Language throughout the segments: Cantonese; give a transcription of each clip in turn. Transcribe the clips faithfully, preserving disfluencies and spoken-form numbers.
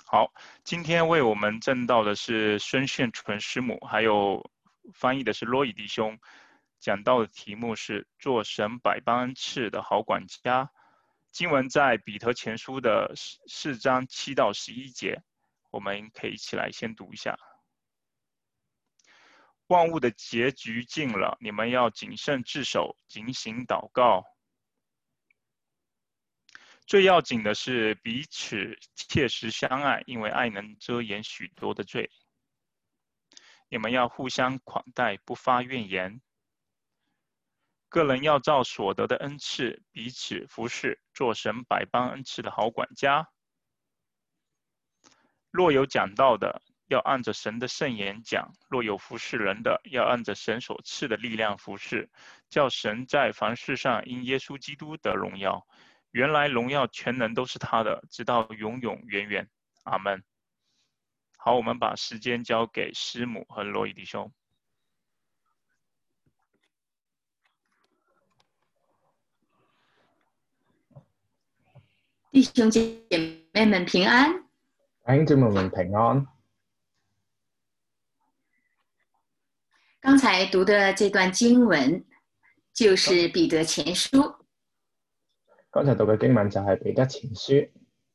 好，今天为我们证道的是孙炫纯师母，还有翻译的是罗伊弟兄。讲到的题目是做神百般恩赐的好管家。经文在彼得前书的四章七到十一节，我们可以一起来先读一下。万物的结局近了，你们要谨慎自守，警醒祷告。最要紧的是彼此切实相爱，因为爱能遮掩许多的罪。你们要互相款待，不发怨言。个人要照所得的恩赐彼此服侍，做神百般恩赐的好管家。若有讲道的，要按着神的圣言讲；若有服侍人的，要按着神所赐的力量服侍，叫神在凡事上因耶稣基督得荣耀。原来荣耀全能都是他的，直到永永远远。阿们。好，我们把时间交给师母和罗伊弟兄。 弟兄姐妹们平安， 弟兄姊妹们平安。 刚才读的这段经文就是彼得前书。 剛才讀嘅經文就係彼得前書。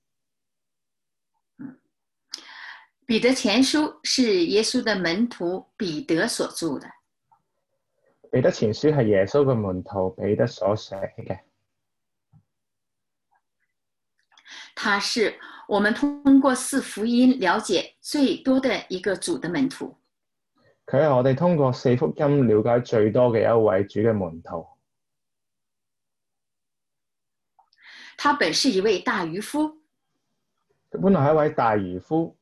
彼得前書是耶穌的門徒彼得所著的。 彼得前書係耶穌嘅門徒彼得所寫嘅。 他是我們通過四福音了解最多的一個主的門徒。 佢係我哋通過四福音了解最多嘅一位主嘅門徒。 他本是一位大漁夫， 佢本來係一位大漁夫，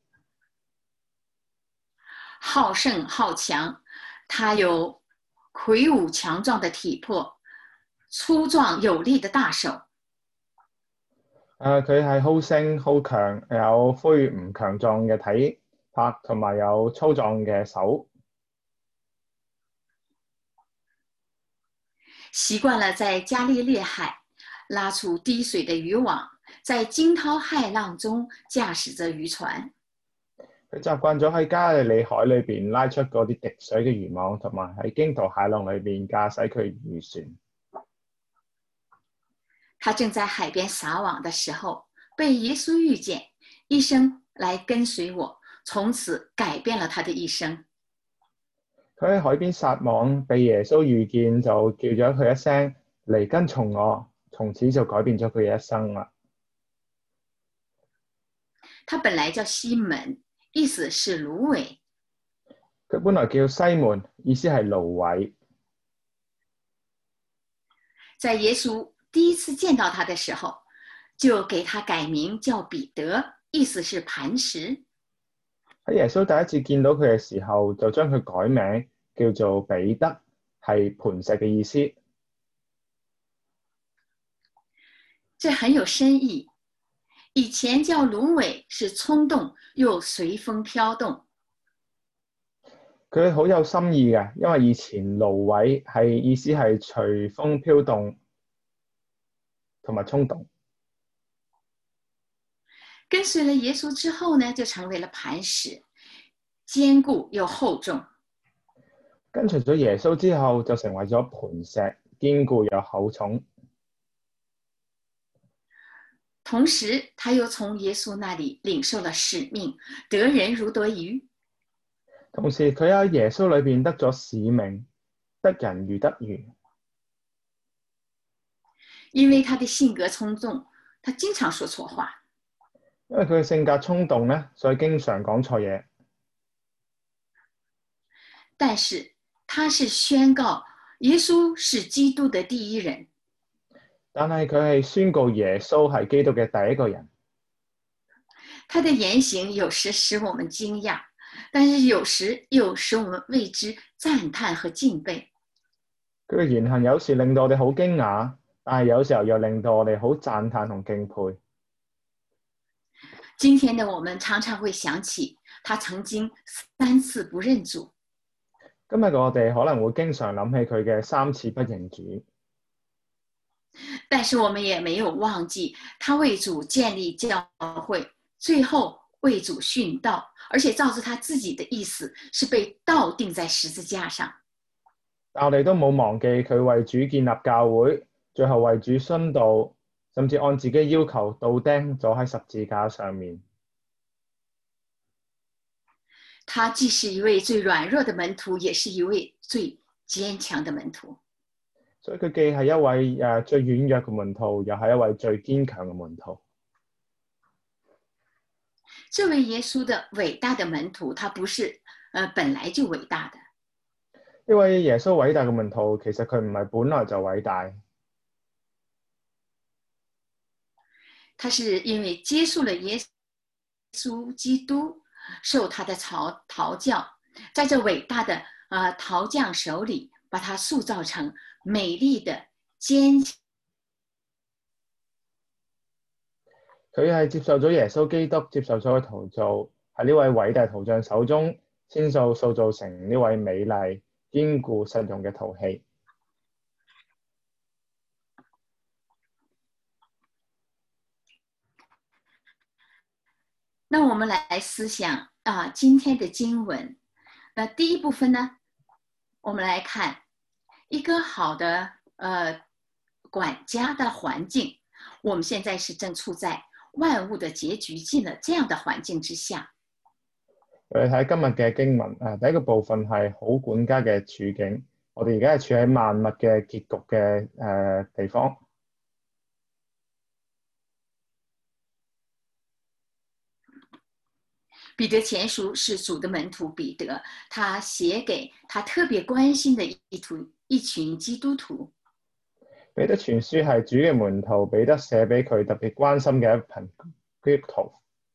好勝好強，他有魁梧強壯的體魄，粗壯有力的大手。 誒佢係好勝好強，有魁梧強壯嘅體魄，同埋有粗壯嘅手。 習慣了在加利利海拉出滴水的漁網，在驚濤駭浪中駕駛着漁船。 佢習慣咗喺加利利海裏邊拉出嗰啲滴水嘅漁網，同埋喺驚濤駭浪裏邊駕駛佢漁船。 他正在海邊撒網的時候，被耶穌遇見，一聲來跟隨我，從此改變了他的一生。 佢喺海邊撒網，被耶穌遇見，就叫咗佢一聲嚟跟從我。從此就改變咗佢嘅一生啦。 他本來叫西門，意思是蘆葦。 佢本來叫西門，意思係蘆葦。 在耶穌第一次見到他的時候，就給他改名叫彼得，意思是磐石。 喺耶穌第一次見到佢嘅時候，就將佢改名叫做彼得，係磐石嘅意思。 這很有深意。以前叫蘆葦是衝動又隨風飄動。 佢好有深意嘅，因為以前蘆葦係意思係隨風飄動同埋衝動。 跟隨了耶穌之後呢，就成為了磐石，堅固又厚重。 跟隨咗耶穌之後，就成為咗磐石，堅固又厚重。 同時，他又從耶穌那裡領受了使命，得人如得魚。 同時，佢喺耶穌裏邊得咗使命，得人如得魚。 因為他的性格衝動，他經常說錯話。 因為佢嘅性格衝動咧，所以經常講錯嘢。 但是，他是宣告耶穌是基督的第一人。 但係佢係宣告耶穌係基督嘅第一個人。 他的言行有時使我們驚訝，但是有時又使我們為之讚嘆和敬佩。 佢嘅言行有時令到我哋好驚訝，但係有時候又令到我哋好讚嘆同敬佩。 今天的我們常常會想起他曾經三次不認主。 今日我哋可能會經常諗起佢嘅三次不認主。 但是我們也沒有忘記他為主建立教會，最後为主殉道，而且照着他自己的意思，是被倒釘在十字架上。 但我哋都冇忘記佢為主建立教會，最後為主殉道，甚至按自己要求倒釘咗喺十字架上面。 他既是一位最軟弱的門徒，也是一位最堅強的門徒。 所以佢既係一位誒最軟弱嘅門徒，又係一位最堅強嘅門徒。 這位耶穌的偉大的門徒，他不是呃本來就偉大的。 呢位耶穌偉大嘅門徒，其實佢唔係本來就偉大， 他是因為接受了耶穌基督，受他的陶陶教，在這偉大的呃陶匠手裏，把他塑造成美麗的堅強。 佢係接受咗耶穌基督，接受咗佢陶造，喺呢位偉大陶匠手中，先塑塑造成呢位美麗、堅固、實用嘅陶器。 那我們來思想啊，今天的經文。那第一部分呢，我們來看一個好的呃管家的環境。我們現在是正處在萬物的結局盡了這樣的環境之下。 我哋睇今日嘅經文，誒第一個部分係好管家嘅處境。我哋而家係處喺萬物嘅結局嘅誒地方。 彼得前書是主的門徒彼得，他寫給他特別關心的一群一群基督徒。 彼得前書係主嘅門徒彼得寫俾佢特別關心嘅一群基督徒。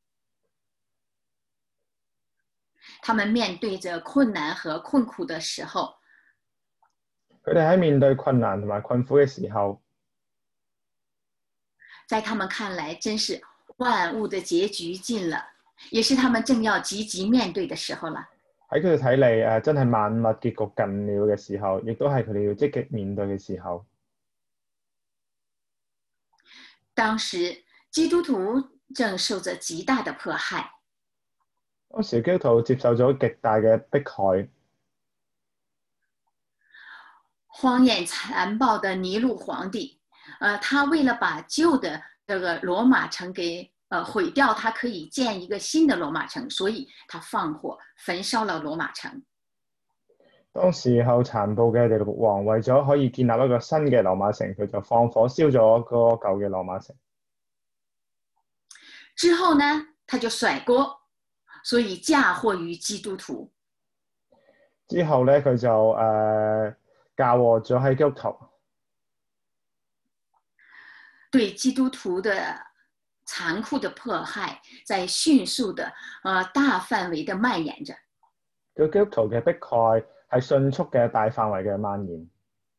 他們面對着困難和困苦的時候， 佢哋喺面對困難同埋困苦嘅時候， 在他們看來真是萬物的結局近了，也是他們正要積極面對的時候了。 喺佢哋睇嚟，誒真係萬物結局近了嘅時候，亦都係佢哋要積極面對嘅時候。 當時基督徒正受着極大的迫害。 當時基督徒接受咗極大嘅迫害， 荒宴殘暴的尼祿皇帝，呃，他為了把舊的這個羅馬城給呃毀掉，他可以建一個新的羅馬城，所以他放火焚燒了羅馬城。 當時候殘暴嘅尼祿王為咗可以建立一個新嘅羅馬城，佢就放火燒咗個舊嘅羅馬城。 之後呢，他就甩鍋。所以嫁禍於基督徒。 之後咧，佢就誒嫁禍咗喺基督徒， 對基督徒的殘酷的迫害，在迅速的、呃、大範圍的蔓延着。 對基督徒嘅迫害係迅速嘅大範圍嘅蔓延。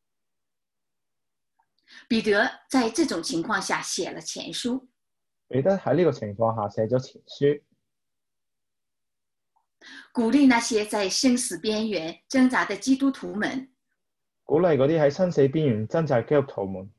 彼得在這種情況下寫了前書。 彼得喺呢個情況下寫咗前書。 鼓勵那些在生死邊緣掙扎的基督徒們， 鼓勵嗰啲喺生死邊緣掙扎嘅基督徒們，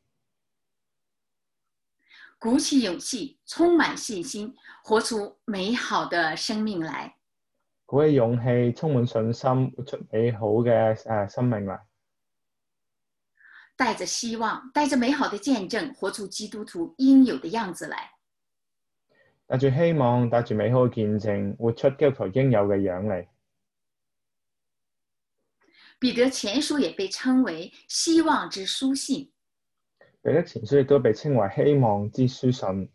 鼓起勇氣，充滿信心，活出美好的生命來。 鼓起勇氣，充滿信心，活出美好嘅誒生命來。 帶着希望，帶着美好的見證，活出基督徒應有的樣子來。 帶住希望，帶住美好嘅見證，活出基督徒應有嘅樣嚟。 彼得前書也被稱為希望之書信。 彼得前書亦都被稱為希望之書信。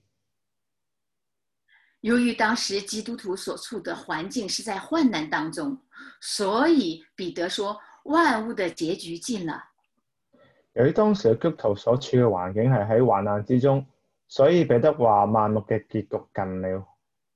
由於當時基督徒所處的環境是在患難當中，所以彼得說萬物的結局近了。 由於當時嘅基督徒所處嘅環境係喺患難之中，所以彼得話萬物嘅結局近了。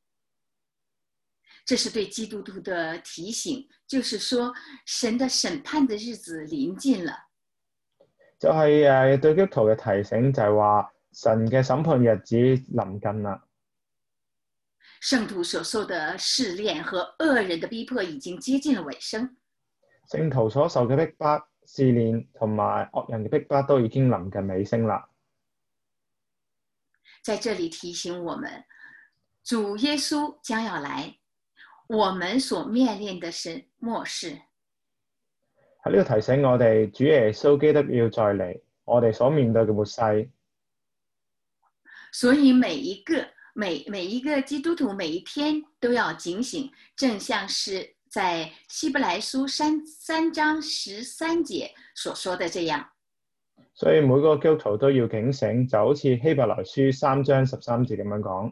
這是對基督徒的提醒，就是說神的審判的日子臨近了。 就係誒對基督徒嘅提醒，就係話神嘅審判日子臨近啦。 聖徒所受的試煉和惡人的逼迫已經接近了尾聲。 聖徒所受嘅逼迫、試煉同埋惡人嘅逼迫都已經臨近尾聲啦。 在這裡提醒我們， 主耶穌將要來，我們所面臨的是末世。 喺呢度提醒我哋，主耶穌基督要再嚟，我哋所面對嘅末世。 所以每一個每每一個基督徒每一天都要警醒，正像是在希伯來書三三章十三節所說的這樣。 所以每個基督徒都要警醒，就好似希伯來書三章十三節咁樣講。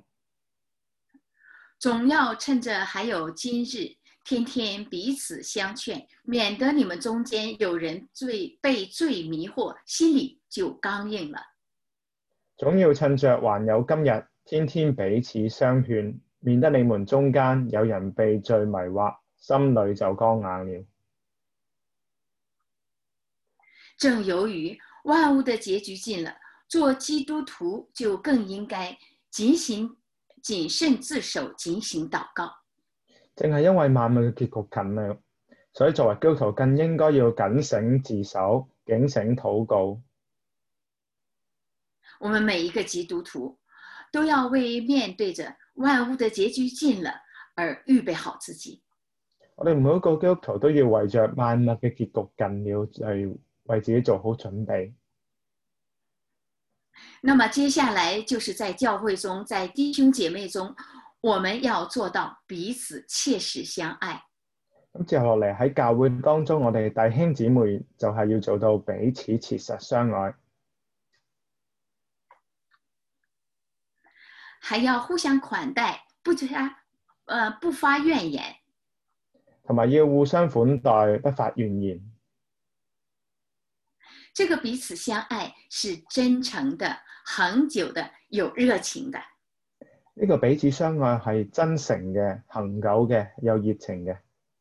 總要趁着還有今日，天天彼此相勸，免得你們中間有人罪被罪迷惑，心裡就剛硬了。總要趁着還有今日，天天彼此相勸，免得你們中間有人被罪迷惑，心裡就剛硬了。 正由於萬物的結局近了，做基督徒就更應該警醒、謹慎自守，警醒禱告。 正係因為萬物嘅結局近了，所以作為基督徒更應該要謹慎自守，警醒禱告。 我們每一個基督徒都要為面對着萬物的結局近了而預備好自己。 我哋每一個基督徒都要為着萬物嘅結局近了，嚟為自己做好準備。 那麼接下來就是在教會中，在弟兄姐妹中，我們要做到彼此切實相愛。 咁接落嚟喺教會當中，我哋弟兄姊妹就係要做到彼此切實相愛。 還要互相款待，不發，呃，不發怨言， 同埋要互相款待，不發怨言。 這個彼此相愛是真誠的、恆久的、有熱情的。 呢個彼此相愛係真誠嘅、恆久嘅、有熱情嘅。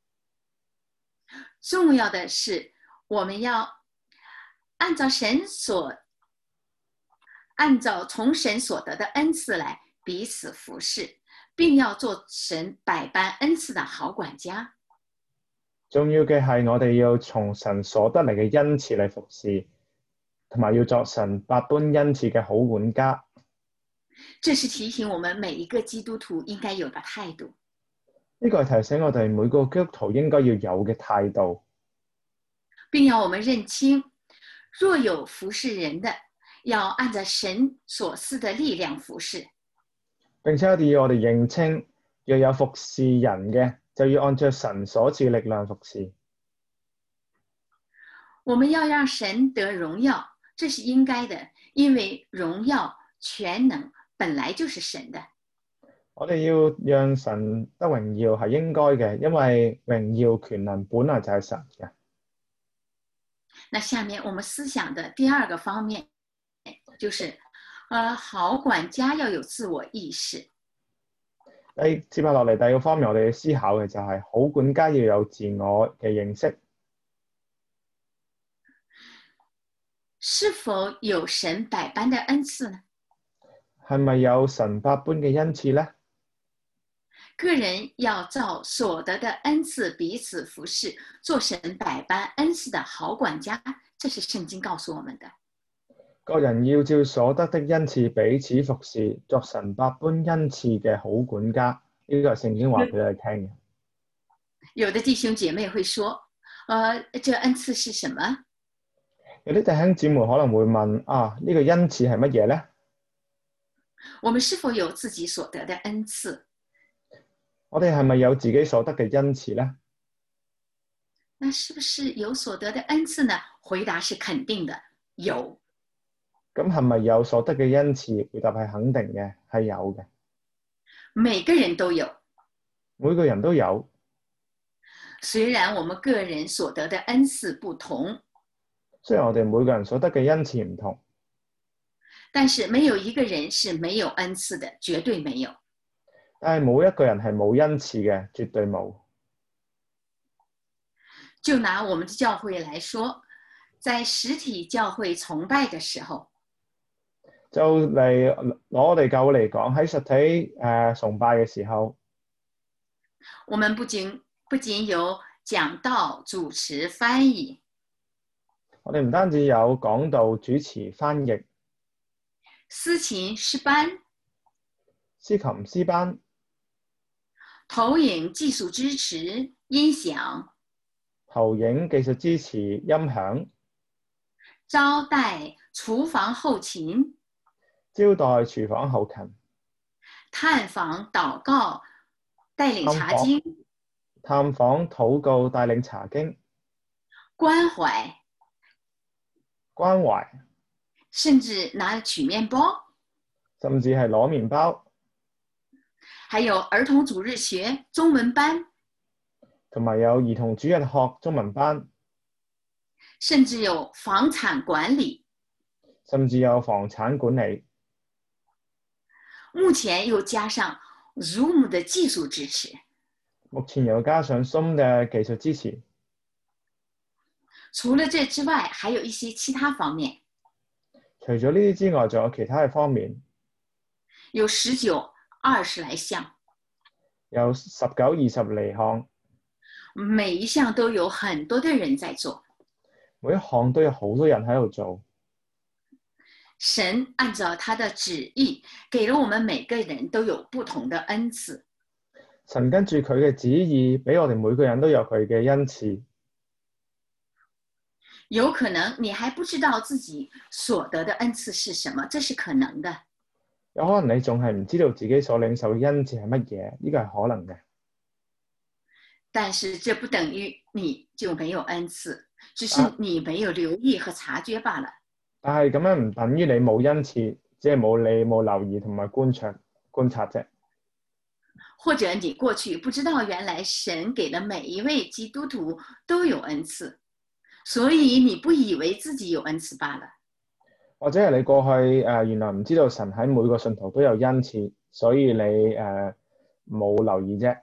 重要的是，我們要按照神所，按照從神所得的恩賜來彼此服侍，並要做神百般恩賜的好管家。 重要嘅係我哋要從神所得嚟嘅恩賜嚟服侍，同埋要作神百般恩賜嘅好管家。 這是提醒我們每一個基督徒應該有的態度。 呢個係提醒我哋每個基督徒應該要有嘅態度， 並要我們認清，若有服侍人的，要按照神所賜的力量服侍。 並且我哋要我哋認清，若有服侍人嘅，就要按照神所賜力量服侍。 我們要讓神得榮耀，這是應該的，因為榮耀全能本來就是神的。 我哋要讓神得榮耀係應該嘅，因為榮耀權能本來就係神嘅。 那下面我們思想的第二個方面，就是，呃，好管家要有自我意識。 第接下落嚟第二個方面，我哋要思考嘅就係好管家要有自我嘅認識。 是否有神百般的恩賜呢？ 係咪有神百般嘅恩賜呢？ 個人要照所得的恩賜彼此服侍，做神百般恩賜的好管家，這是聖經告訴我們的。 個人要照所得的恩賜彼此服侍，作神百般恩賜嘅好管家。呢個係聖經話俾我哋聽嘅。 有的弟兄姐妹會說，呃，這恩賜是什麼？ 有啲弟兄姊妹可能會問啊，呢個恩賜係乜嘢呢？ 我們是否有自己所得的恩賜？ 我哋係咪有自己所得嘅恩賜呢？ 那是不是有所得的恩賜呢？回答是肯定的，有。 咁係咪有所得嘅恩賜？回答係肯定嘅，係有嘅。 每個人都有， 每個人都有。 雖然我們個人所得的恩賜不同， 雖然我哋每個人所得嘅恩賜唔同， 但是沒有一個人是沒有恩賜的，絕對沒有。 但係冇一個人係冇恩賜嘅，絕對冇。 就拿我們的教會來說，在實體教會崇拜的時候， 就嚟攞我哋教會嚟講，喺實體誒、呃、崇拜嘅時候， 我們不僅不僅有講道、主持、翻譯， 我哋唔單止有講道、主持、翻譯、 司琴、詩班、 司琴、詩班、 投影技術支持、音響、 投影技術支持、音響、 招待、廚房後勤、 招待廚房後勤、 探訪、禱告、帶領查經、 探訪、禱告、帶領查經、 關懷、 關懷， 甚至拿取麵包， 甚至係攞麵包， 還有兒童主日學、中文班， 同埋有兒童主日學中文班， 甚至有房產管理， 甚至有房產管理。 目前又加上 Zoom 的技術支持。 目前又加上 Zoom 嘅技術支持。 除了這之外，還有一些其他方面。 除咗呢啲之外，仲有其他嘅方面。 有十九、二十來項。 有十九、二十嚟項。 每一項都有很多的人在做。 每一項都有好多人喺度做。 神按照他的旨意，給了我們每個人都有不同的恩賜。 神跟住佢嘅旨意，俾我哋每個人都有佢嘅恩賜。 有可能你還不知道自己所得的恩賜是什麼，這是可能的。 有可能你仲係唔知道自己所領受嘅恩賜係乜嘢，呢個係可能嘅。 但是這不等於你就沒有恩賜，只是你沒有留意和察覺罷了。 但係咁樣唔等於你冇恩賜，只係冇你冇留意同埋觀察觀察啫。 或者你過去不知道原來神給了每一位基督徒都有恩賜，所以你不以為自己有恩賜罷了。 或者係你過去誒、呃、原來唔知道神喺每個信徒都有恩賜，所以你誒冇、呃、留意啫。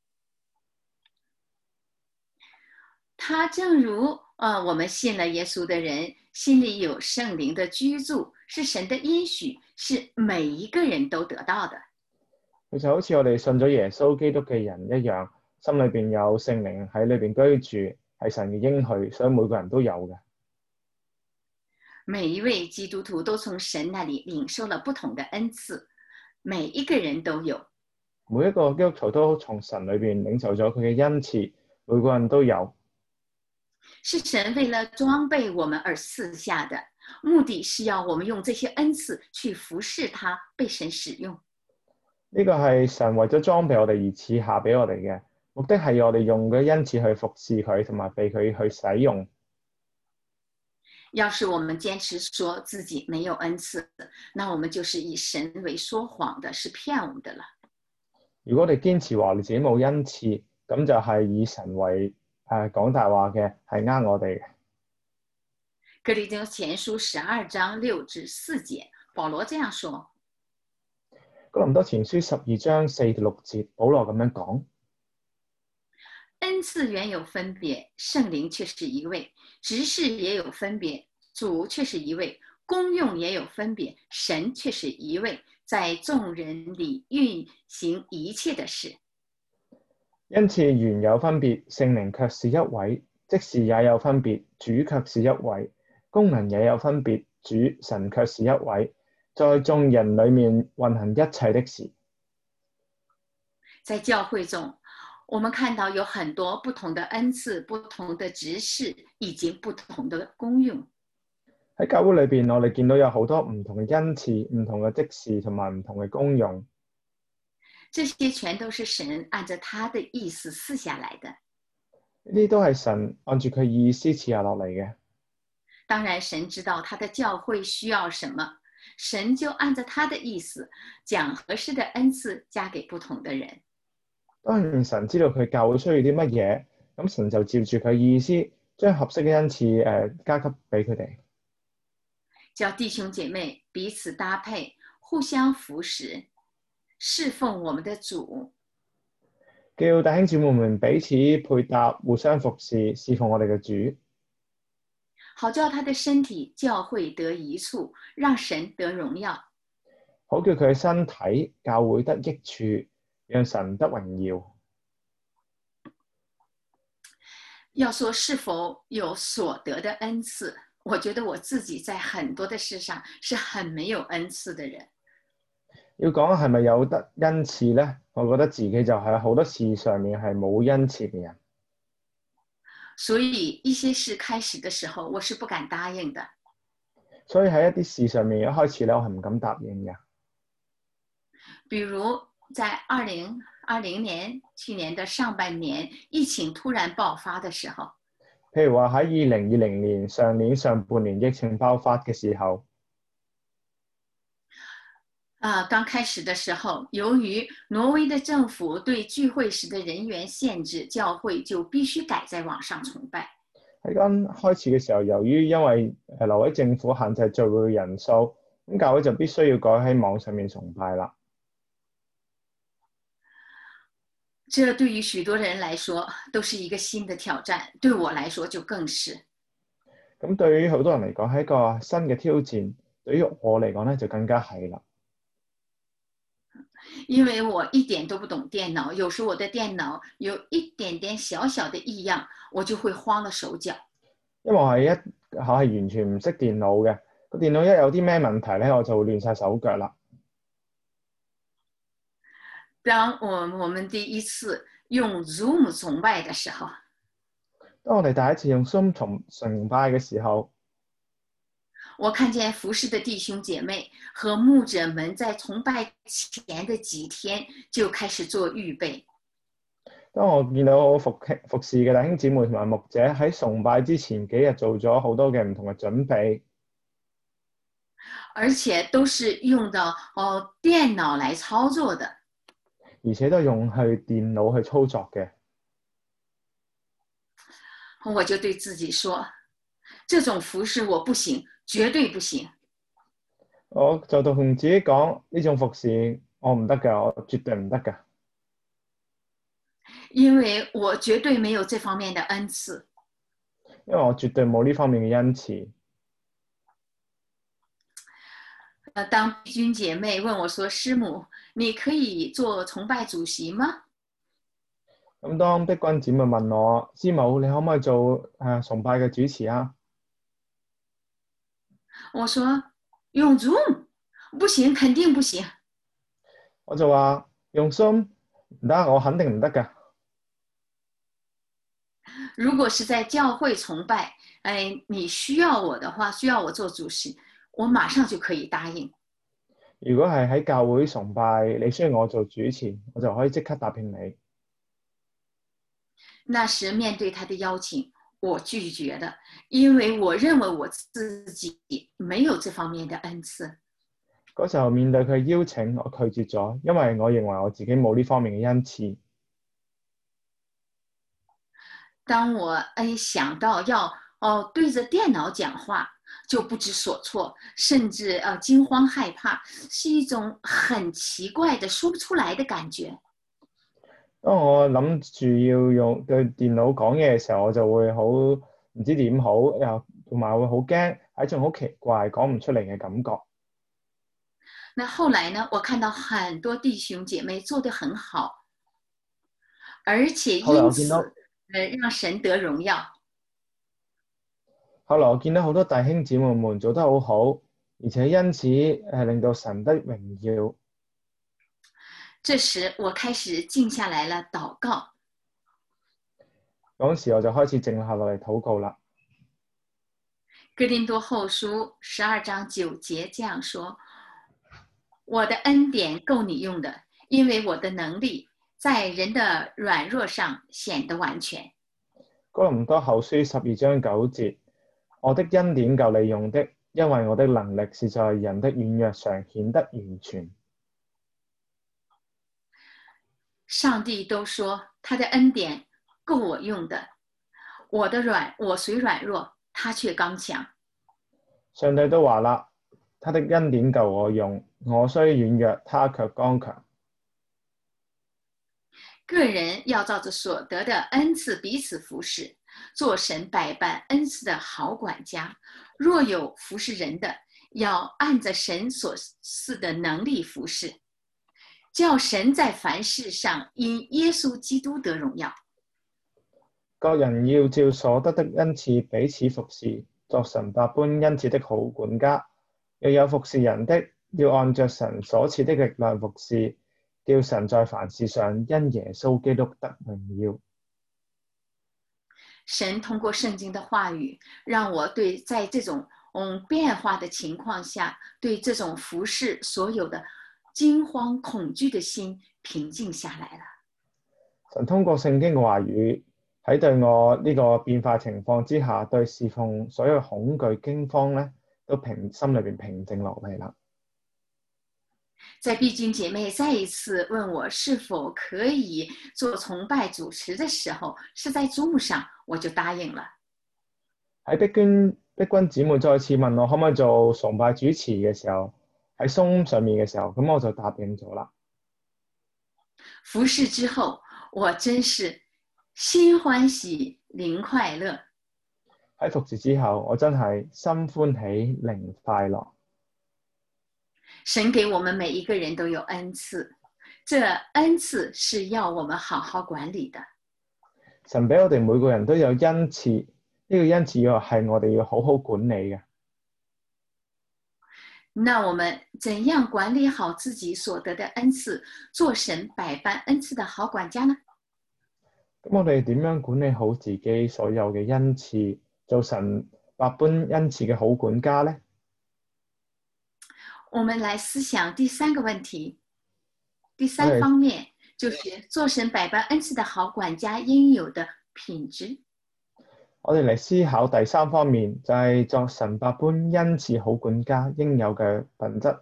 他正如呃我們信了耶穌的人心裡有聖靈的居住，是神的應許，是每一個人都得到的。 佢就好似我哋信咗耶穌基督嘅人一樣，心裏邊有聖靈喺裏邊居住，係神嘅應許，所以每個人都有嘅。 每一位基督徒都從神那裡領受了不同的恩賜，每一個人都有。 每一個基督徒都從神裏邊領受咗佢嘅恩賜，每個人都有。 是神為了裝備我們而賜下的，目的是要我們用這些恩賜去服侍他，被神使用。 呢個係神為咗裝備我哋而賜下俾我哋嘅，目的係我哋用嘅恩賜去服侍佢，同埋被佢去使用。 要是我們堅持說自己沒有恩賜，那我們就是以神為說謊的，是騙我們的了。 如果你堅持話你自己冇恩賜，咁就係以神為誒講大話嘅，係呃我哋嘅。 哥林多前書十二章六至四節，保羅這樣說。 哥林多前書十二章四至六節，保羅咁樣講： 恩賜原有分別，聖靈卻是一位；執事也有分別，主卻是一位；功用也有分別，神卻是一位，在眾人裡運行一切的事。 恩賜原有分別，聖靈卻是一位；職事也有分別，主卻是一位；功能也有分別，主神卻是一位，在眾人裡面運行一切的事。 在教會中，我們看到有很多不同的恩賜、不同的職事以及不同的功用。 喺教會裏邊，我哋見到有好多唔同嘅恩賜、唔同嘅職事同埋唔同嘅功用。 這些全都是神按照他的意思賜下來的。 呢啲都係神按住佢意思賜下落嚟嘅。 當然，神知道他的教會需要什麼，神就按照他的意思，將合適的恩賜加給不同的人。 當然，神知道佢教會需要啲乜嘢，咁神就照住佢意思，將合適嘅恩賜誒加給俾佢哋。 叫弟兄姐妹彼此搭配，互相扶持，侍奉我們的主。 叫弟兄姊妹們彼此配搭，互相服侍，侍奉我哋嘅主。 好叫他的身體教會得益處，讓神得榮耀。 好叫佢身體教會得益處，讓神得榮耀。 要說是否有所得的恩賜，我覺得我自己在很多的事上是很沒有恩賜的人。 要講係咪有得恩賜呢？我覺得自己就係好多事上面係冇恩賜嘅人。 所以一些事開始的時候，我是不敢答應的。 所以喺一啲事上面一開始咧，我係唔敢答應嘅。 比如在二零二零年去年的上半年，疫情突然爆發的時候。 譬如話喺二零二零年上年上半年疫情爆發嘅時候。 啊，剛開始的時候，由於挪威的政府對聚會時的人員限制，教會就必須改在網上崇拜。 喺剛開始嘅時候，由於因為誒挪威政府限制聚會嘅人數，咁教會就必須要改喺網上面崇拜啦。 這對於許多人來說都是一個新的挑戰，對我來說就更是。 咁對於好多人嚟講係一個新嘅挑戰，對於我嚟講咧就更加係啦。 因為我一點都不懂電腦，有時我的電腦有一點點小小的異樣，我就會慌了手腳。 因為我係一我係完全唔識電腦嘅，個電腦一有啲咩問題咧，我就會亂晒手腳啦。 當我我們第一次用 Zoom 崇拜的時候， 當我哋第一次用 Zoom 崇崇拜嘅時候， 我看見服侍的弟兄姐妹和牧者們在崇拜前的幾天就開始做預備。 當我見到我服服侍嘅弟兄姊妹同埋牧者喺崇拜之前幾日做咗好多嘅唔同嘅準備， 而且都是用到哦電腦來操作的， 而且都用去電腦去操作嘅。 我就對自己說，這種服侍我不行，絕對不行。 我就同自己講，呢種服侍我唔得㗎，我絕對唔得㗎。 因為我絕對沒有這方面的恩賜。 因為我絕對冇呢方面嘅恩賜。 當弟兄姐妹問我說：師母，你可以做崇拜主席嗎？ 咁當碧君姊妹問我：師母，你可唔可以做誒崇拜嘅主持啊？ 我說用 Zoom 不行，肯定不行。 我就話用 Zoom 唔得，我肯定唔得㗎。 如果是在教會崇拜，哎，你需要我的話，需要我做主席，我馬上就可以答應。 如果係喺教會崇拜，你需要我做主持，我就可以即刻答應你。 那時面對他的邀請，我拒絕的，因為我認為我自己沒有這方面的恩賜。 嗰時候面對佢邀請，我拒絕咗，因為我認為我自己冇呢方面嘅恩賜。 當我哎想到要哦對着電腦講話，就不知所措，甚至呃驚慌害怕，是一種很奇怪的說不出來的感覺。 當我諗住要用對電腦講嘢嘅時候，我就會好唔知點好，又同埋會好驚，係一種好奇怪講唔出嚟嘅感覺。 那後來呢，我看到很多弟兄姐妹做得很好，而且因此呃讓神得榮耀。 後來我見到好多弟兄姊妹們做得好好，而且因此誒令到神得榮耀。 這時我開始靜下來了，禱告。 嗰時我就開始靜下落嚟禱告啦。 哥林多後書十二章九節這樣說：我的恩典夠你用的，因為我的能力在人的軟弱上顯得完全。 哥林多後書十二章九節：我的恩典夠你用的，因為我的能力是在人的軟弱上顯得完全。 上帝都說他的恩典夠我用的，我的軟我雖軟弱，他卻剛強。 上帝都話啦，他的恩典夠我用，我雖軟弱，他卻剛強。 個人要照着所得的恩賜彼此服侍，做神百般恩賜的好管家。若有服侍人的，要按着神所賜的能力服侍，叫神在凡事上因耶穌基督得榮耀。 各人要照所得的恩賜彼此服侍，作神百般恩賜的好管家。又有服侍人的， 要按着神所賜的力量服侍，叫神在凡事上因耶穌基督得榮耀。 神通過聖經的話語，讓我對在這種嗯變化的情況下，對這種服侍所有的驚慌恐懼的心平靜下來了。 神通過聖經嘅話語，喺對我呢個變化情況之下，對侍奉所有恐懼驚慌咧，都平心裏邊平靜落嚟啦。 在碧君姐妹再一次問我是否可以做崇拜主持的時候，是在 Zoom 上，我就答應了。 喺碧君碧君姊妹再次問我可唔可以做崇拜主持嘅時候，喺 Zoom 上面嘅時候，咁我就答應咗啦。 服侍之後，我真是心歡喜，靈快樂。 喺服侍之後，我真係心歡喜，靈快樂。 神給我們每一個人都有恩賜，這恩賜是要我們好好管理的。 神俾我哋每個人都有恩賜，呢個恩賜要係我哋要好好管理嘅。 那我們怎樣管理好自己所得的恩賜，做神百般恩賜的好管家呢？ 咁我哋點樣管理好自己所有嘅恩賜，做神百般恩賜嘅好管家呢？ 我們來思想第三個問題，第三方面就是做神百般恩賜的好管家應有的品質。 我哋嚟思考第三方面，就係作神百般恩賜好管家應有嘅品質。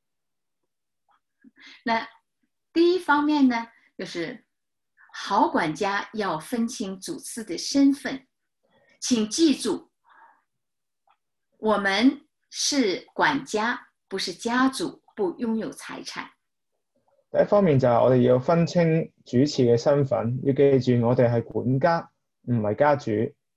那第一方面呢，就是好管家要分清主次的身份。請記住，我們是管家，不是家主，不擁有財產。 第一方面就係我哋要分清主次嘅身份，要記住我哋係管家，唔係家主。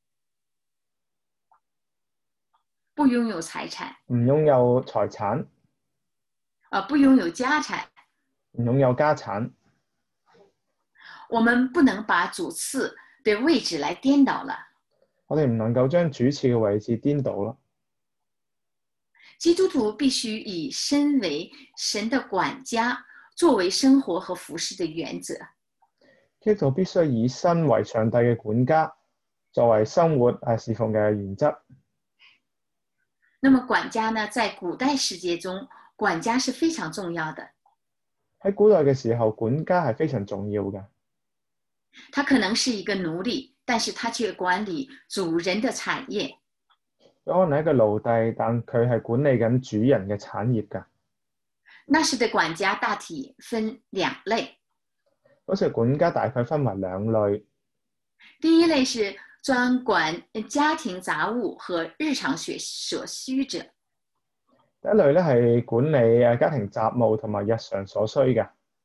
不擁有財產， 唔擁有財產。 啊，不擁有家產， 唔擁有家產。 我們不能把主次的位置來顛倒了。 我哋唔能夠將主次嘅位置顛倒啦。 基督徒必須以身為神的管家作為生活和服事的原則。 基督徒必須以身為上帝嘅管家，作為生活誒侍奉嘅原則。 那麼管家呢，在古代世界中，管家是非常重要的。 喺古代嘅時候，管家係非常重要嘅。 他可能是一個奴隸，但是他卻管理主人的產業。 可能係一個奴隸，但佢係管理緊主人嘅產業㗎。 那時的管家大體分兩類。 嗰時管家大概分為兩類。 第一類是專管家庭雜務和日常所需者。 第一類咧係管理誒家庭雜務同埋日常所需嘅。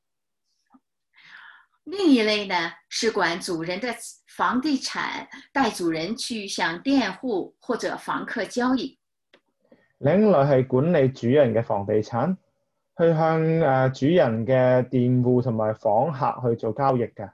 另一類呢是管主人的房地產，帶主人去向佃戶或者房客交易。 另一類係管理主人嘅房地產，去向誒主人嘅佃戶同埋房客去做交易嘅。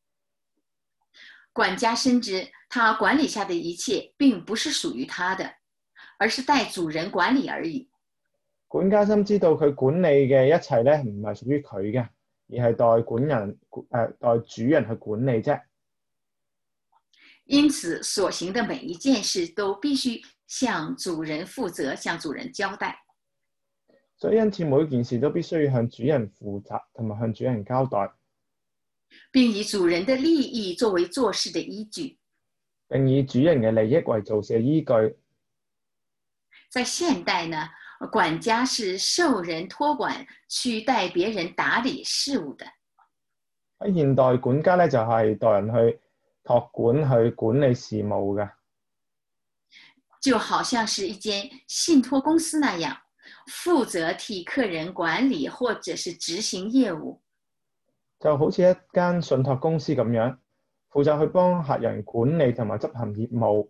管家深知他管理下的一切並不是屬於他的，而是代主人管理而已。 管家深知道佢管理嘅一切咧唔係屬於佢嘅，而係代管人誒、呃、代主人去管理啫。 因此所行的每一件事都必須向主人負責，向主人交代。 所以因此每一件事都必須要向主人負責，同埋向主人交代， 並以主人的利益作為做事的依據。 並以主人嘅利益為做事嘅依據。 在現代呢，管家是受人託管去代別人打理事務的。 喺現代，管家咧就係代人去託管去管理事務嘅， 就好像是一間信託公司那樣，負責替客人管理或者是執行業務。 就好似一間信託公司咁樣，負責去幫客人管理同埋執行業務。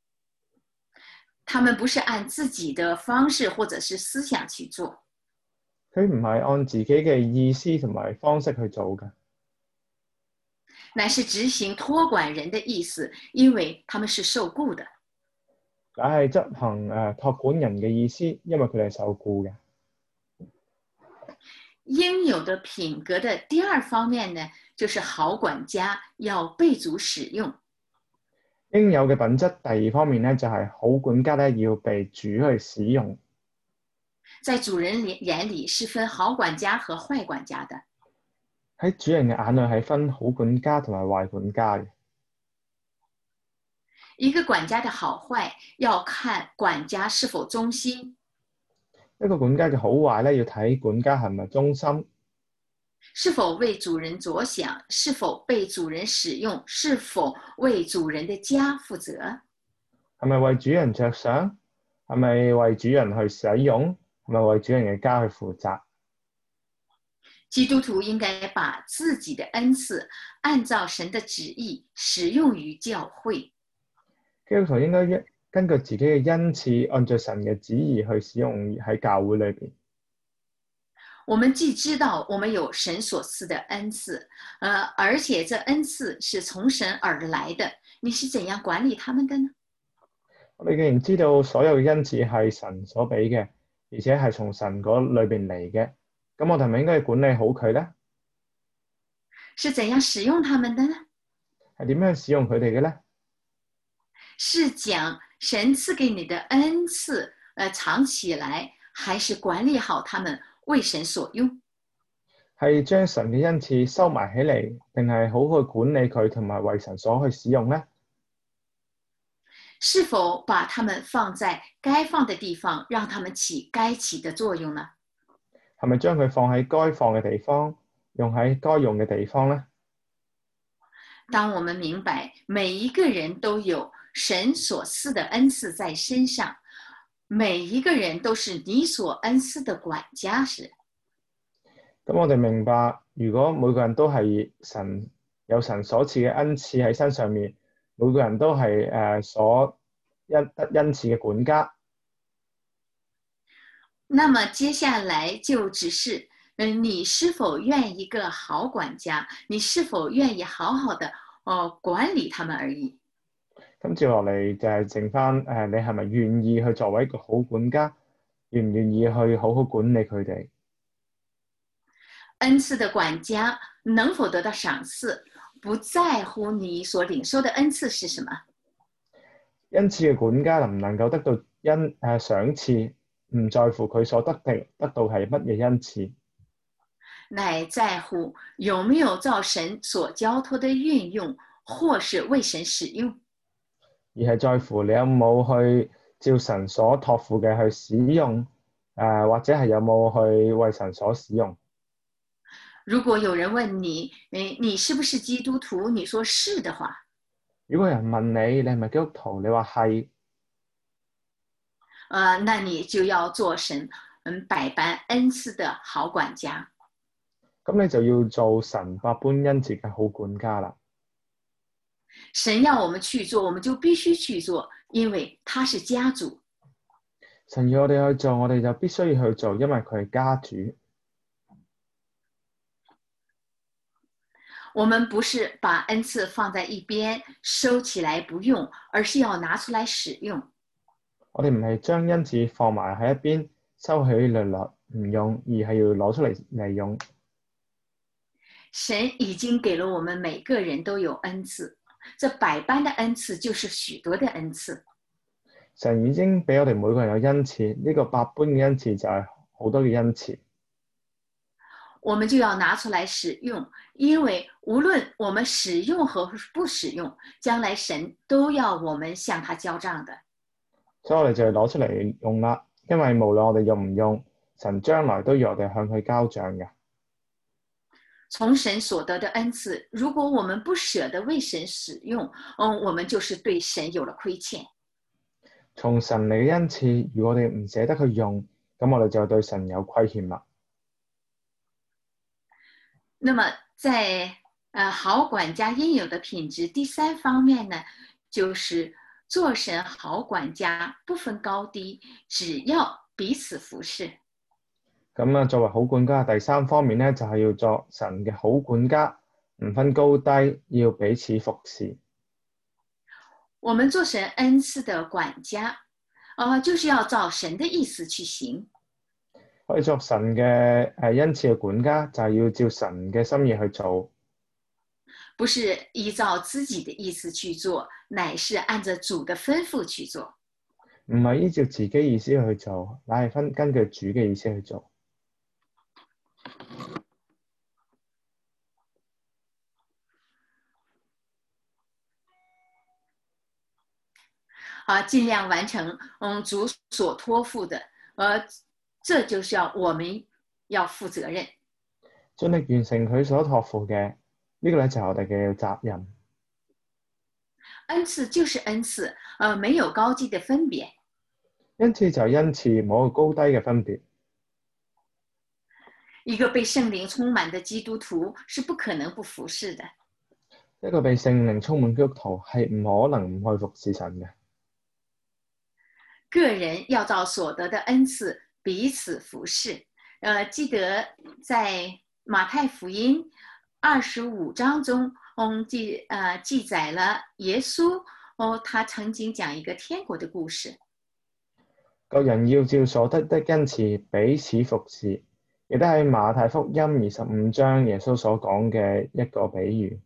他們不是按自己的方式或者是思想去做， 佢唔係按自己嘅意思同埋方式去做嘅， 乃是執行託管人的意思，因為他們是受僱的。 乃係執行誒託管人嘅意思，因為佢哋係受僱嘅。 应有的品格的第二方面呢，就是好管家要被主使用。 應有嘅品質，第二方面咧就係好管家咧要被主去使用。 在主人眼里是分好管家和壞管家的。 喺主人嘅眼裏係分好管家同埋壞管家嘅。 一個管家的好壞要看管家是否忠心。 一個管家嘅好壞咧要睇管家係咪忠心， 是否為主人着想，是否被主人使用，是否為主人的家負責。 係咪為主人着想？係咪為主人去使用？係咪為主人嘅家去負責？ 基督徒應該把自己的恩賜按照神的旨意使用於教會。 基督徒應該根據自己嘅恩賜，按照神嘅旨意去使用喺教會裏邊。 我們既知道我們有神所賜的恩賜，呃，而且這恩賜是從神而來的，你是怎樣管理他們的呢？ 我哋既然知道所有嘅恩賜係神所俾嘅，而且係從神嗰裏邊嚟嘅，咁我哋係咪應該要管理好佢咧？ 是怎樣使用他們的呢？ 係點樣使用佢哋嘅咧？ 是將神賜給你的恩賜，呃，藏起來，還是管理好他們，為神所用？ 係將神嘅恩賜收埋起嚟，定係好好管理佢，同埋為神所去使用咧？ 是否把他們放在該放的地方，讓他們起該起的作用呢？ 係咪將佢放喺該放嘅地方，用喺該用嘅地方咧？ 當我們明白每一個人都有神所賜的恩賜在身上，每一個人都是你所恩賜的管家時， 咁我哋明白，如果每個人都係神有神所賜嘅恩賜喺身上面，每個人都係誒、呃、所恩得恩賜嘅管家。 那麼接下來就只是，嗯，你是否願一個好管家？你是否願意好好的哦管理他們而已？ 咁接落嚟就係剩翻誒、呃，你係咪願意去作為一個好管家？願唔願意去好好管理佢哋？ 恩賜的管家能否得到賞賜，不在乎你所領受的恩賜是什麼。 恩賜嘅管家能唔能夠得到恩誒賞賜，唔在乎佢所得的得到係乜嘢恩賜， 乃在乎有沒有照神所交託的運用，或是為神使用。 而係在乎你有冇去照神所託付嘅去使用，誒、呃、或者係有冇去為神所使用。 如果有人問你，誒，你是不是基督徒？你說是的話， 如果有人問你，你係咪基督徒？你話係， 呃，那你就要做神嗯百般恩賜的好管家。 咁你就要做神百般恩賜嘅好管家啦。 神要我們去做，我們就必須去做，因為他是家主。 神要我哋去做，我哋就必須要去做，因為佢係家主。 我們不是把恩賜放在一邊收起來不用，而是要拿出來使用。 我哋唔係將恩賜放埋喺一邊收起嚟落唔用，而係要攞出嚟嚟用。 神已經給了我們每個人都有恩賜，這百般的恩賜就是許多的恩賜。 神已經俾我哋每個人有恩賜，呢、這個百般嘅恩賜就係好多嘅恩賜。 我們就要拿出來使用，因為無論我們使用和不使用，將來神都要我們向他交賬的。 所以我哋就要攞出嚟用啦，因為無論我哋用唔用，神將來都要我哋向佢交賬嘅。 從神所得的恩賜，如果我們不捨得為神使用，嗯，我們就是對神有了虧欠。 從神嚟嘅恩賜，如果我哋唔捨得去用，咁我哋就對神有虧欠啦。 那麼在呃好管家應有的品質第三方面呢，就是做神好管家不分高低，只要彼此服侍。 咁啊，作為好管家第三方面咧，就係要作神嘅好管家，唔分高低，要彼此服侍。 我們做神恩賜的管家，呃，就是要照神的意思去行。 可以作神嘅誒恩賜嘅管家，就係要照神嘅心意去做， 不是依照自己的意思去做，乃是按着主的吩咐去做。 唔係依照自己意思去做，乃係分根據主嘅意思去做。 啊，盡量完成嗯主所托付的，而這就是要我們要負責任。 盡力完成佢所託付嘅，呢、這個咧就係我哋嘅責任。 恩賜就是恩賜，呃，沒有高低的分別。 恩賜就係恩賜，冇個高低嘅分別。 一個被聖靈充滿的基督徒是不可能不服侍的。 一個被聖靈充滿基督徒係唔可能唔去服侍神嘅。 個人要照所得的恩賜彼此服侍。呃，記得在馬太福音二十五章中，嗯記呃記載了耶穌哦，他曾經講一個天國的故事。 各人要照所得的恩賜彼此服侍，亦都喺馬太福音二十五章耶穌所講嘅一個比喻。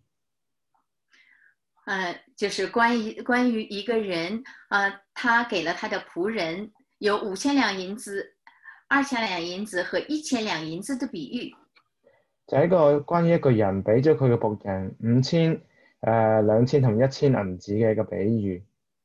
呃，就是關於關於一個人，呃，他給了他的僕人有五千兩銀子、二千兩銀子和一千兩銀子的比喻。 就係一個關於一個人俾咗佢嘅僕人五千、誒兩千同一千銀子嘅一個比喻。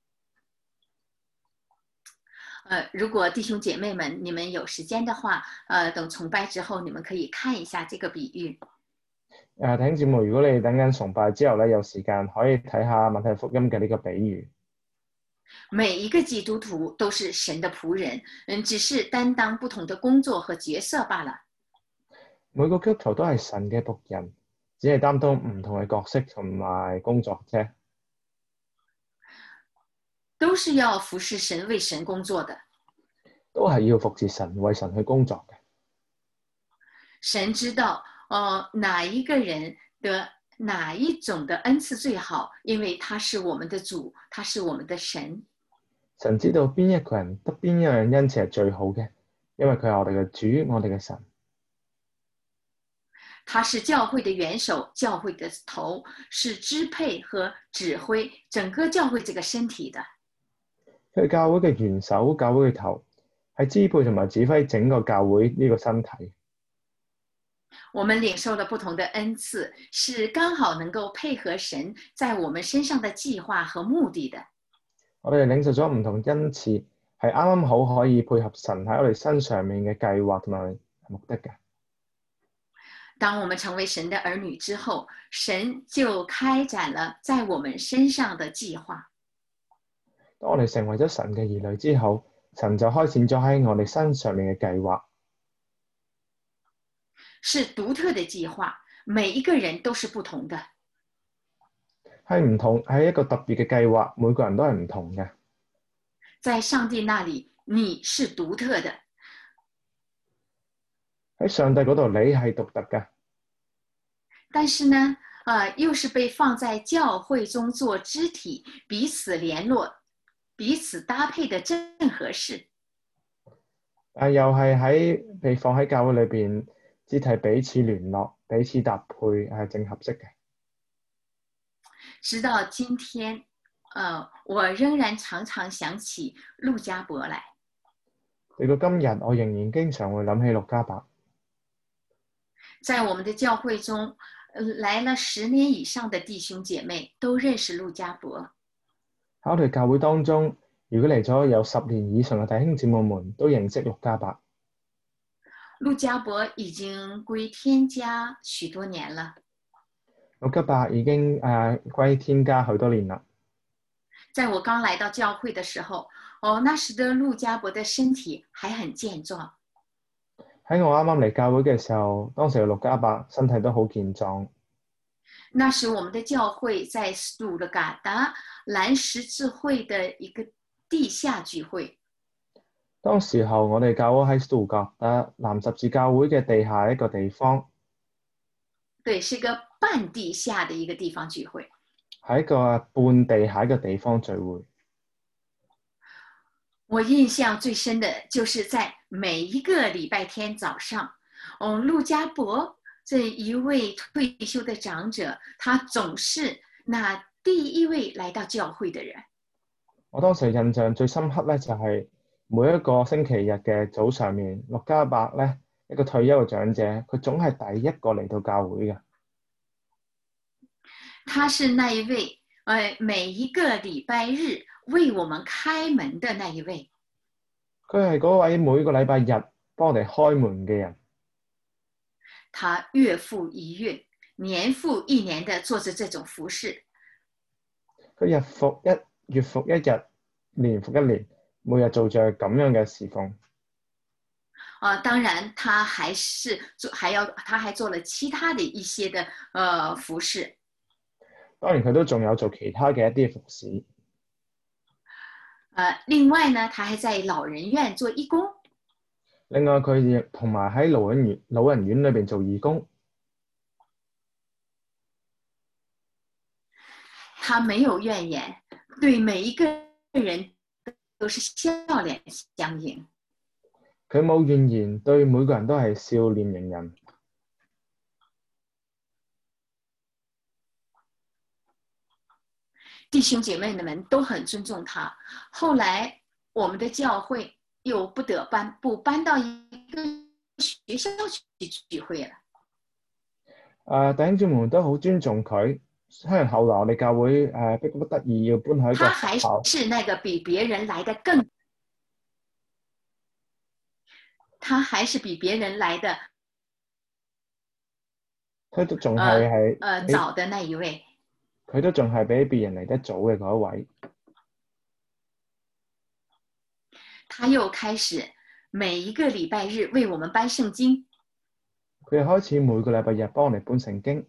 呃，如果弟兄姐妹們你們有時間的話，呃，等崇拜之後，你們可以看一下這個比喻。 誒，弟兄姊妹，如果你等緊崇拜之後咧，有時間可以睇下馬太福音嘅呢個比喻。 每一個基督徒都是神的僕人，嗯，只是擔當不同的工作和角色罷了。 每個基督徒都係神嘅僕人，只係擔當唔同嘅角色同埋工作啫。 都是要服侍神、為神工作的。 都係要服侍神、為神去工作嘅。 神知道，呃，哪一個人的哪一種的恩賜最好，因為他是我們的主，他是我們的神。 神知道邊一個人得邊一樣恩賜係最好嘅，因為佢係我哋嘅主，我哋嘅神。 他是教會的元首，教會的頭，是支配和指揮整個教會這個身體的。 佢係教會嘅元首，教會嘅頭，係支配同埋指揮整個教會呢個身體。 我們領受了不同的恩賜，是剛好能夠配合神在我們身上的計劃和目的的。 我哋領受咗唔同恩賜，係啱啱好可以配合神喺我哋身上面嘅計劃同埋目的嘅。 當我們成為神的兒女之後，神就開展了在我們身上的計劃。 當我哋成為咗神嘅兒女之後，神就開展咗喺我哋身上面嘅計劃。 是獨特的計劃，每一個人都是不同的。 係唔同，係一個特別嘅計劃，每個人都係唔同嘅。 在上帝那裡，你是獨特的。 喺上帝嗰度，你係獨特嘅。 但是呢，呃，又是被放在教會中做肢體，彼此聯絡、彼此搭配的正合適。 但又係喺被放喺教會裏邊，肢體彼此聯絡、彼此搭配，係正合適嘅。 直到今天，呃，我仍然常常想起陸家伯來。 直到今日，我仍然經常會諗起陸家伯。 在我們的教會中，呃，來了十年以上的弟兄姐妹都認識陸家伯。 喺我哋教會當中，如果嚟咗有十年以上嘅弟兄姊妹們都認識陸家伯。 陸家伯已經歸天家許多年了。 陸家伯已經誒、呃、歸天家許多年啦。 在我剛來到教會的時候，哦，那時的陸家伯的身體還很健壯。 喺我啱啱嚟教會嘅時候，當時嘅陸家伯身體都好健壯。 那時我們的教會在斯圖加特藍十字會的一個地下聚會。 當時候我哋教會喺斯圖加特藍十字教會嘅地下一個地方。 對，是一個半地下的一個地方聚會。 喺一個半地下嘅地方聚會。 我印象最深的就是在每一个礼拜天早上，嗯，陆家伯这一位退休的長者，他總是那第一位來到教會的人。 我當時印象最深刻咧，就係每一個星期日嘅早上面，陸家伯咧一個退休嘅長者，佢總係第一個嚟到教會嘅。 他是那一位，呃，每一個禮拜日為我們開門的那一位。 佢係嗰位每個禮拜日幫我哋開門嘅人。 他月復一月，年復一年的做着這種服事。 佢日復一月復一日，年復一年，每日做着咁樣嘅侍奉。 啊，當然，他還是做，還要，他還做了其他的一些的，呃，服事。 當然，佢都仲有做其他嘅一啲服事。誒、 呃，另外呢，他還在老人院做義工。 另外，佢亦同埋喺老人院老人院裏邊做義工。 他沒有怨言，對每一個人都是笑臉相迎。 佢冇怨言，對每個人都係笑臉迎人。 弟兄姐妹們都很尊重他。後來我們的教會又不得搬，不搬到一個學校去聚會了。 誒，弟兄姊妹都好尊重佢。雖然後來我哋教會誒逼不得已要搬去一個學校。 他還是那個比別人來得更，他還是比別人來的， 佢都仲係係誒早的那一位。 佢都仲係比別人嚟得早嘅嗰一位。 他又開始每一個禮拜日為我們搬聖經。 佢又開始每個禮拜日幫我哋搬聖經。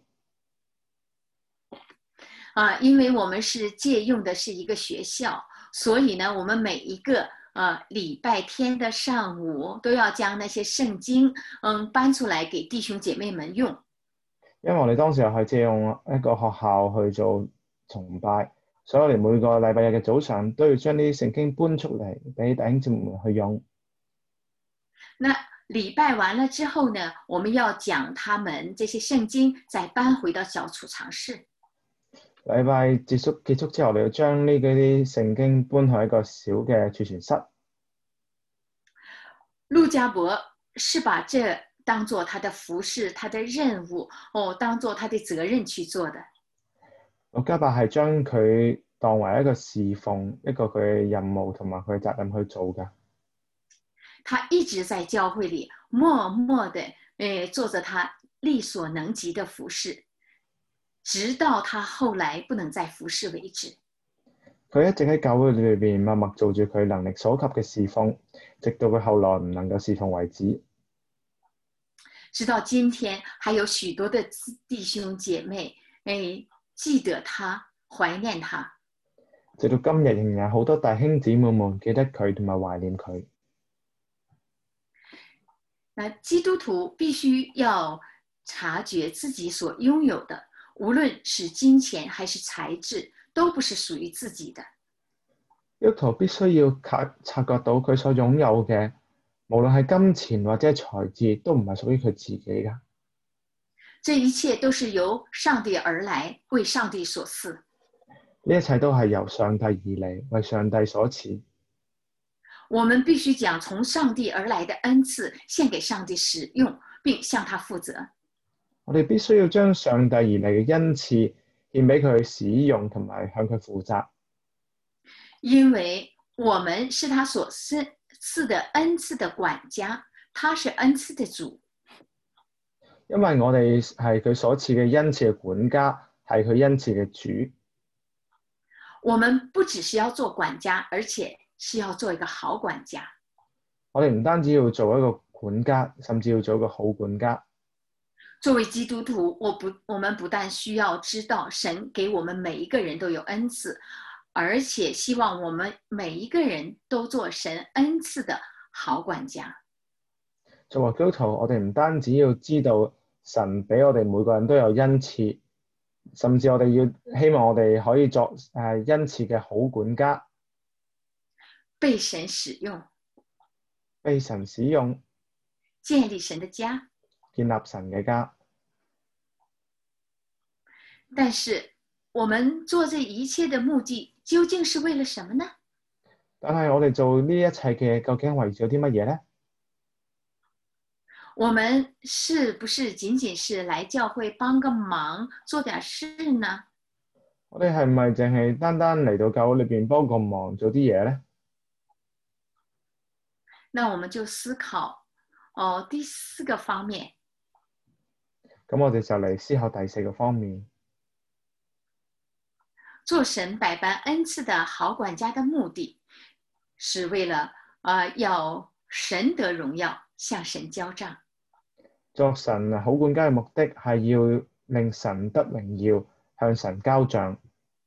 啊，因為我們是借用的是一個學校，所以呢，我們每一個啊禮拜天的上午都要將那些聖經嗯搬出來給弟兄姐妹們用。 因為我哋當時又係借用一個學校去做崇拜，所以我哋每個禮拜日嘅早上都要將呢啲聖經搬出嚟俾弟兄姊妹去用。 那禮拜完了之後呢，我們要將他們這些聖經再搬回到小儲藏室。 禮拜結束結束之後，我哋要將呢啲聖經搬去一個小嘅儲存室。 陸家伯是把這當做他的服事，他的任務，哦，當做他的責任去做的。 陸家伯係將佢當為一個侍奉，一個佢嘅任務同埋佢嘅責任去做嘅。 他一直在教會裡默默地誒做着他力所能及的服事，直到他後來不能再服事為止。 佢一直喺教會裏邊默默做住佢能力所及嘅侍奉，直到佢後來唔能夠侍奉為止。 直到今天，還有許多的弟兄姐妹誒記得他，懷念他。 直到今日仍然有好多弟兄姊妹們記得佢同埋懷念佢。 那基督徒必須要察覺自己所擁有的，無論是金錢還是財質，都不是屬於自己的。 基督徒必須要察察覺到佢所擁有嘅，無論係金錢或者財質，都唔係屬於佢自己㗎。 這一切都是由上帝而來，為上帝所賜。 呢一切都係由上帝而嚟，為上帝所賜。 我們必須將從上帝而來的恩賜獻給上帝使用，並向他負責。 我哋必須要將上帝而嚟嘅恩賜獻俾佢使用，同埋向佢負責。 因為我們是他所賜的恩賜的管家，他是恩賜的主。 因為我哋係佢所賜嘅恩賜嘅管家，係佢恩賜嘅主。 我們不只是要做管家，而且是要做一個好管家。 我哋唔單止要做一個管家，甚至要做一個好管家。 作為基督徒，我不，我們不但需要知道神給我們每一個人都有恩賜，而且希望我們每一個人都做神恩賜的好管家。 作為基督徒，我哋唔單止要知道神俾我哋每個人都有恩賜，甚至我哋要希望我哋可以作誒恩賜嘅好管家。 被神使用， 被神使用， 建立神的家。 建立神嘅家。 但是我们做这一切的目的究竟是为了什么呢？ 但係我哋做呢一切嘅，究竟為咗啲乜嘢呢？ 我們是不是僅僅是來教會幫個忙，做點事呢？ 我哋係唔係淨係單單嚟到教會裏邊幫個忙，做啲嘢呢？ 那我們就思考哦，第四個方面。 咁我哋就嚟思考第四個方面。 做神百般恩賜的好管家的目的，是為了呃要神得榮耀，向神交賬。 作神好管家嘅目的係要令神得榮耀，向神交賬。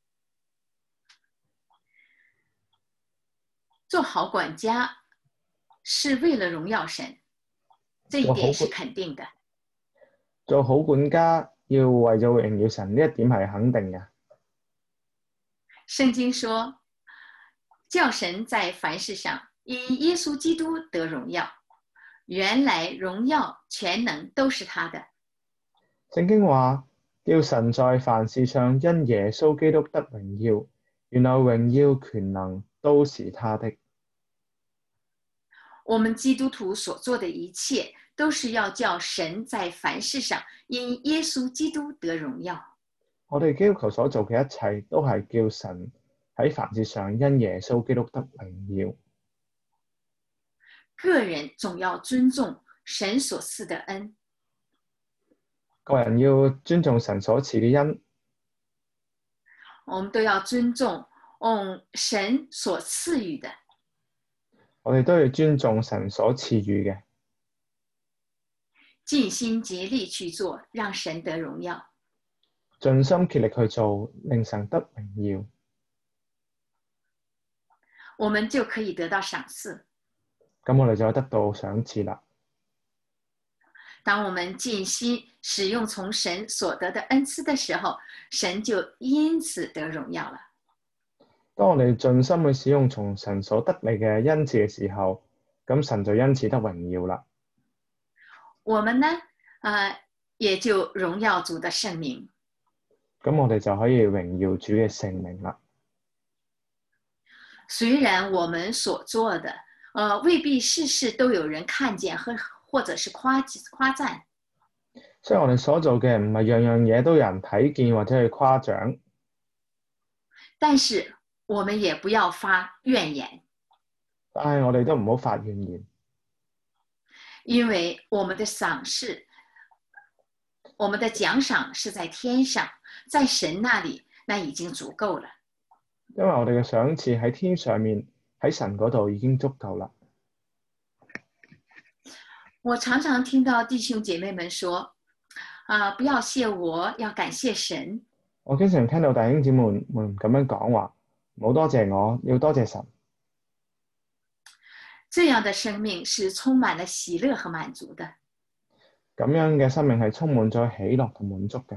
做好管家是為了榮耀神，這一點是肯定的。 做好管家要為咗榮耀神，呢一點係肯定嘅。 聖經說，叫神在凡事上因耶穌基督得榮耀，原來榮耀全能都是他的。 聖經話，叫神在凡事上因耶穌基督得榮耀，原來榮耀權能都是他的。 我們基督徒所做的一切，都是要叫神在凡事上因耶穌基督得榮耀。 我哋基督徒所做嘅一切，都係叫神喺凡事上因耶穌基督得榮耀。 個人總要尊重神所賜的恩。 個人要尊重神所賜嘅恩。 我們都要尊重嗯神所賜予的。 我哋都要尊重神所賜予嘅。 盡心竭力去做，讓神得榮耀。 盡心竭力去做，令神得榮耀， 我們就可以得到賞賜。 咁我哋就得到賞賜啦。 當我們盡心使用從神所得的恩賜的時候，神就因此得榮耀了。 當我哋盡心去使用從神所得嚟嘅恩賜嘅時候，咁神就因此得榮耀啦。 我們呢，呃，也就榮耀主的聖名。 咁我哋就可以榮耀主嘅聖名啦。 雖然我們所做的，呃，未必事事都有人看見和或者是誇誇讚。 所以我哋所做嘅唔係樣樣嘢都有人睇見或者去誇獎。 但是我們也不要發怨言。 但係我哋都唔好發怨言。 因為我們的賞賜，我們的獎賞是在天上，在神那裡，那已經足夠了。 因為我哋嘅賞賜喺天上面，喺神嗰度已經足夠啦。 我常常聽到弟兄姐妹們說，啊、呃，不要謝我，要感謝神。 我經常聽到弟兄姊妹們咁樣講話，唔好多謝我，要多謝神。 這樣的生命是充滿了喜樂和滿足的。 咁樣嘅生命係充滿咗喜樂同滿足嘅。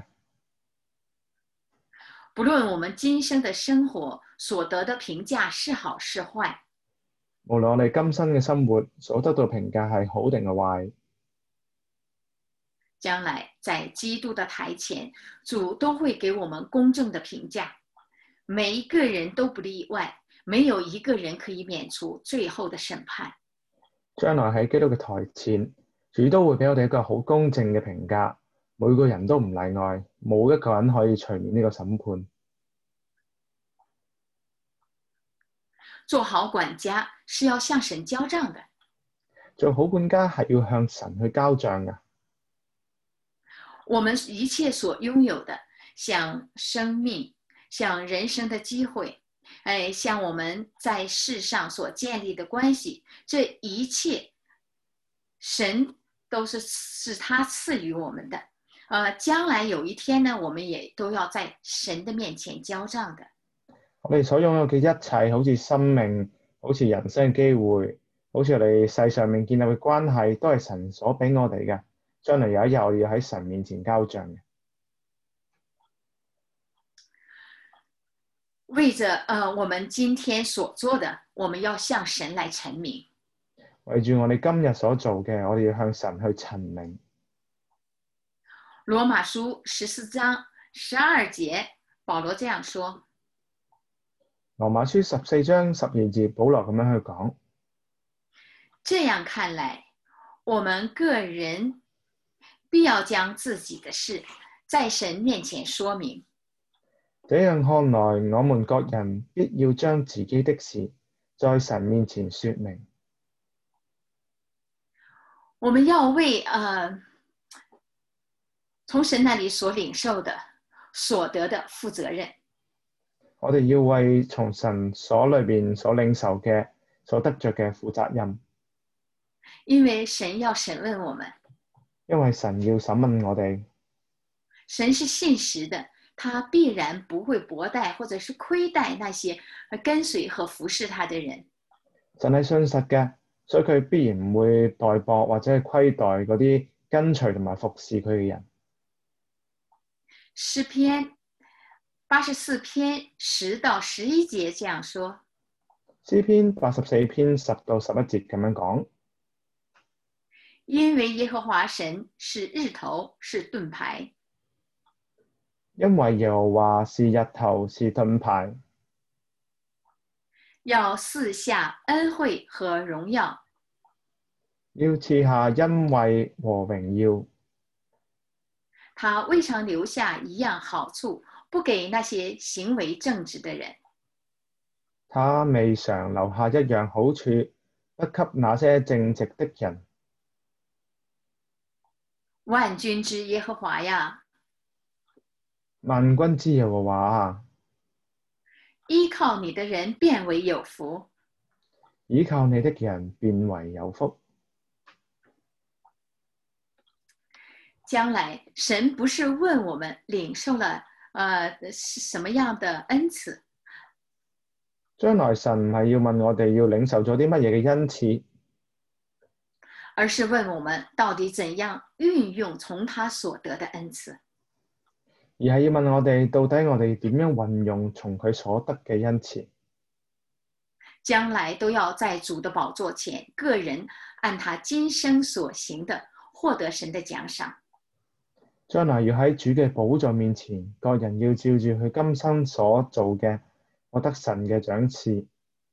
不論我們今生的生活所得的評價是好是壞， 無論我哋今生嘅生活所得到評價係好定係壞， 將來在基督的台前，主都會給我們公正的評價，每一個人都不例外。沒有一個人可以免除最後的審判。 將來喺基督嘅台前，主都會俾我哋一個好公正嘅評價，每個人都唔例外，冇一個人可以除免呢個審判。 做好管家是要向神交賬的。 做好管家係要向神去交賬嘅。 我們一切所擁有的，像生命，像人生的機會，哎，像我們在世上所建立的關係，這一切神都是是他賜予我們的。呃，將來有一天呢，我們也都要在神的面前交賬的。 我哋所擁有嘅一切，好似生命，好似人生嘅機會，好似我哋世上面建立嘅關係，都係神所俾我哋嘅。將來有一日，我哋要喺神面前交賬嘅。 为着呃我們今天所做的，我們要向神來陳明。 為住我哋今日所做嘅，我哋要向神去陳明。 羅馬書十四章十二節，保羅這樣說。 羅馬書十四章十二節，保羅咁樣去講。 這樣看來，我們個人必要將自己的事在神面前說明。 這樣看來，我們各人必要將自己的事在神面前說明。 我們要為呃從神那裡所領受的、所得的負責任。 我哋要為從神所裏邊所領受嘅、所得着嘅負責任。 因為神要審問我們。 因為神要審問我哋。 神是信實的，他必然不會薄待或者是虧待那些跟隨和服侍他的人。 神係信實嘅，所以佢必然唔會待薄或者係虧待嗰啲跟隨同埋服侍佢嘅人。 詩篇八十四篇十到十一節這樣說。 詩篇八十四篇十到十一節咁樣講。 因為耶和華神是日頭，是盾牌。 因為耶和華是日頭，是盾牌。 要賜下恩惠和榮耀。 要賜下恩惠和榮耀。 他未嘗留下一樣好處，不給那些行為正直的人。 他未嘗留下一樣好處，不給那些正直的人。 萬軍之耶和華呀！ 萬軍之耶和華啊！ 依靠你的人便為有福。 依靠你的人便為有福。 將來神不是問我們領受了呃什麼樣的恩賜， 將來神唔係要問我哋要領受咗啲乜嘢嘅恩賜， 而是問我們到底怎樣運用從他所得的恩賜， 而係要問我哋到底我哋點樣運用從佢所得嘅恩賜。 將來都要在主的寶座前，個人按他今生所行的獲得神的獎賞。 將來要喺主嘅寶座面前，各人要照住佢今生所做嘅獲得神嘅獎賜。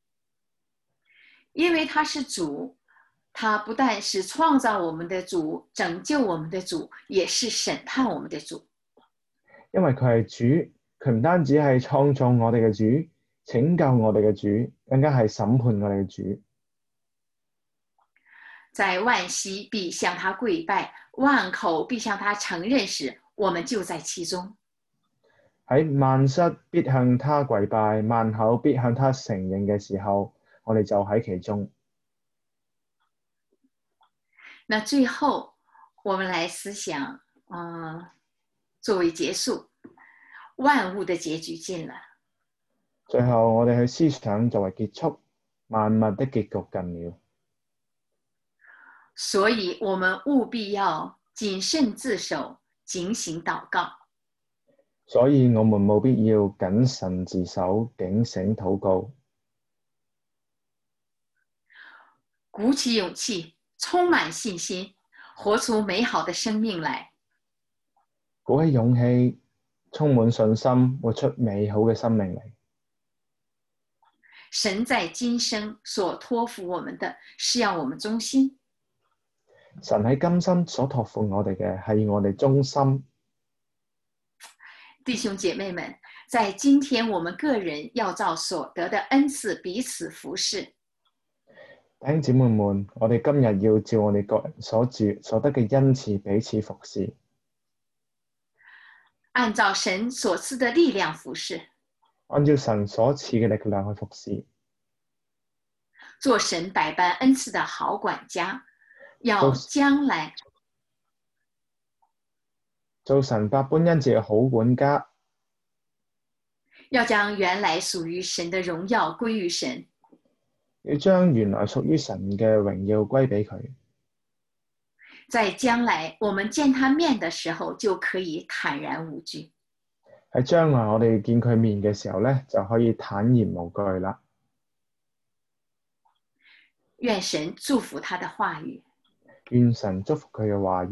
因為他是主，他不但是創造我們的主，拯救我們的主，也是審判我們的主。 因為佢係主，佢唔單止係創造我哋嘅主，拯救我哋嘅主，更加係審判我哋嘅主。 在萬膝必向他跪拜，萬口必向他承認時，我們就在其中。 喺萬膝必向他跪拜，萬口必向他承認嘅時候，我哋就喺其中。 那最後，我們來思想，嗯、呃，作為結束，萬物的結局近了。 最後，我哋去思想作為結束，萬物的結局近了。 所以我們務必要謹慎自守，警醒禱告。 所以我們務必要謹慎自守，警醒禱告。 鼓起勇氣，充滿信心，活出美好的生命來。 鼓起勇氣，充滿信心，活出美好嘅生命嚟。 神在今生所託付我們的，是要我們忠心。 神喺今生所託付我哋嘅，係我哋忠心。 弟兄姐妹們，在今天我們個人要照所得的恩賜彼此服侍。 弟兄姊妹們，我哋今日要照我哋個人所住所得嘅恩賜彼此服侍， 按照神所賜的力量服侍， 按照神所賜嘅力量去服侍， 做神百般恩賜的好管家。要將來做神百般恩賜嘅好管家， 要將原來屬於神的榮耀歸於神， 要將原來屬於神嘅榮耀歸俾佢。 在將來我們見他面的時候，就可以坦然無懼。 喺將來我哋見佢面嘅時候咧，就可以坦然無懼啦。 願神祝福他的話語。 願神祝福佢嘅話語。